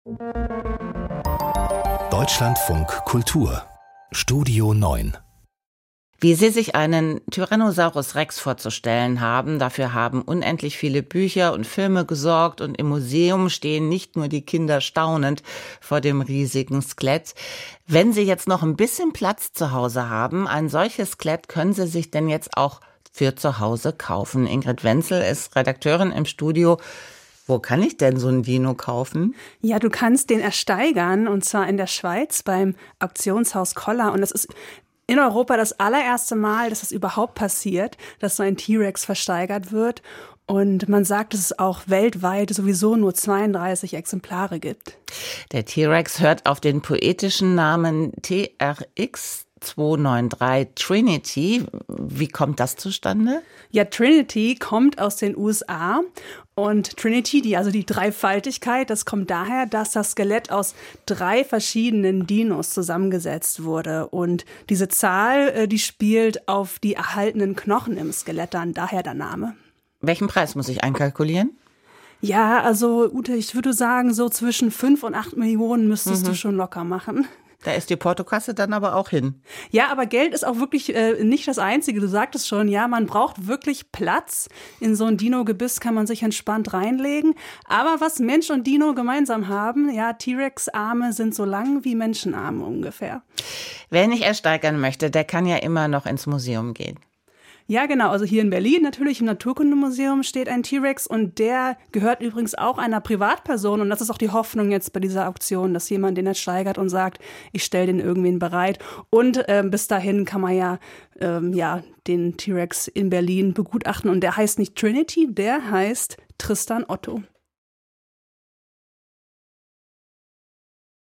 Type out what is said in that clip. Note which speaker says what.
Speaker 1: Deutschlandfunk Kultur Studio 9.
Speaker 2: Wie Sie sich einen Tyrannosaurus Rex vorzustellen haben, dafür haben unendlich viele Bücher und Filme gesorgt und im Museum stehen nicht nur die Kinder staunend vor dem riesigen Skelett. Wenn Sie jetzt noch ein bisschen Platz zu Hause haben, ein solches Skelett können Sie sich denn jetzt auch für zu Hause kaufen. Ingrid Wenzel ist Redakteurin im Studio. Wo kann ich denn so ein Dino kaufen?
Speaker 3: Ja, du kannst den ersteigern, und zwar in der Schweiz beim Auktionshaus Koller. Und das ist in Europa das allererste Mal, dass es überhaupt passiert, dass so ein T-Rex versteigert wird. Und man sagt, dass es auch weltweit sowieso nur 32 Exemplare gibt.
Speaker 2: Der T-Rex hört auf den poetischen Namen TRX 293 Trinity. Wie kommt das zustande?
Speaker 3: Ja, Trinity kommt aus den USA und Trinity, die Dreifaltigkeit, das kommt daher, dass das Skelett aus 3 verschiedenen Dinos zusammengesetzt wurde. Und diese Zahl, die spielt auf die erhaltenen Knochen im Skelett an, daher der Name.
Speaker 2: Welchen Preis muss ich einkalkulieren?
Speaker 3: Ja, also Ute, ich würde sagen, so zwischen 5 und 8 Millionen müsstest du schon locker machen.
Speaker 2: Da ist die Portokasse dann aber auch hin.
Speaker 3: Ja, aber Geld ist auch wirklich nicht das Einzige. Du sagtest schon, ja, man braucht wirklich Platz. In so ein Dino-Gebiss kann man sich entspannt reinlegen. Aber was Mensch und Dino gemeinsam haben, ja, T-Rex-Arme sind so lang wie Menschenarme ungefähr.
Speaker 2: Wer nicht ersteigern möchte, der kann ja immer noch ins Museum gehen.
Speaker 3: Ja, genau. Also hier in Berlin natürlich im Naturkundemuseum steht ein T-Rex und der gehört übrigens auch einer Privatperson. Und das ist auch die Hoffnung jetzt bei dieser Auktion, dass jemand den ersteigert und sagt, ich stelle den irgendwen bereit. Und bis dahin kann man den T-Rex in Berlin begutachten. Und der heißt nicht Trinity, der heißt Tristan Otto.